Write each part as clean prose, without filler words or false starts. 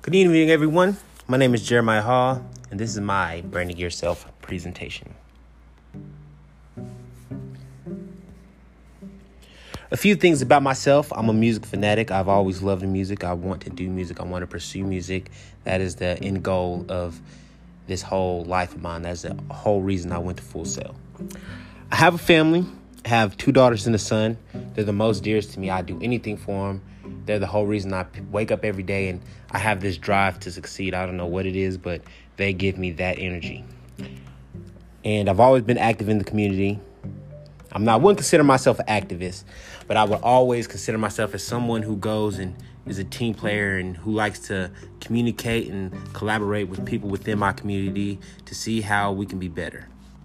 Good evening, everyone. My name is Jeremiah Hall, and this is my Branding Yourself presentation. A few things about myself. I'm a music fanatic. I've always loved music. I want to do music. I want to pursue music. That is the end goal of this whole life of mine. That's the whole reason I went to Full Sail. I have a family. I have 2 daughters and a son. They're the most dearest to me. I do anything for them. They're the whole reason I wake up every day and I have this drive to succeed. I don't know what it is, but they give me that energy. And I've always been active in the community. I wouldn't consider myself an activist, but I would always consider myself as someone who goes and is a team player and who likes to communicate and collaborate with people within my community to see how we can be better.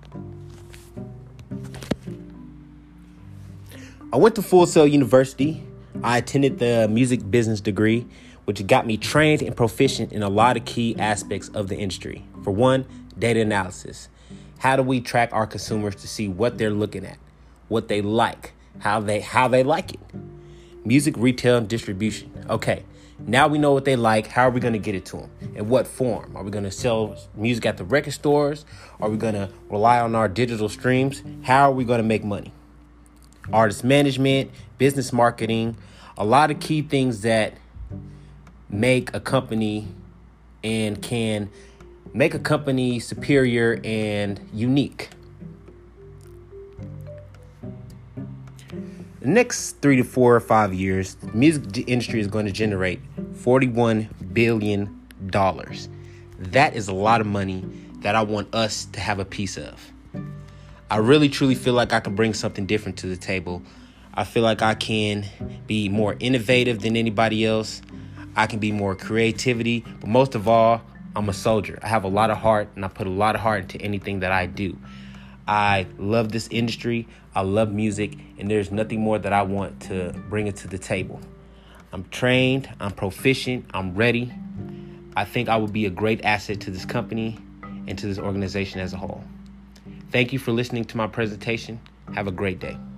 I went to Full Sail University. I attended the music business degree, which got me trained and proficient in a lot of key aspects of the industry. For one, data analysis. How do we track our consumers to see what they're looking at, what they like, how they like it? Music retail and distribution. Okay, now we know what they like. How are we going to get it to them? In what form? Are we going to sell music at the record stores? Are we going to rely on our digital streams? How are we going to make money? Artist management, business marketing, a lot of key things that make a company and can make a company superior and unique. The next 3 to 4 or 5 years, the music industry is going to generate $41 billion. That is a lot of money that I want us to have a piece of. I really, truly feel like I can bring something different to the table. I feel like I can be more innovative than anybody else. I can be more creativity. But most of all, I'm a soldier. I have a lot of heart, and I put a lot of heart into anything that I do. I love this industry. I love music, and there's nothing more that I want to bring it to the table. I'm trained. I'm proficient. I'm ready. I think I would be a great asset to this company and to this organization as a whole. Thank you for listening to my presentation. Have a great day.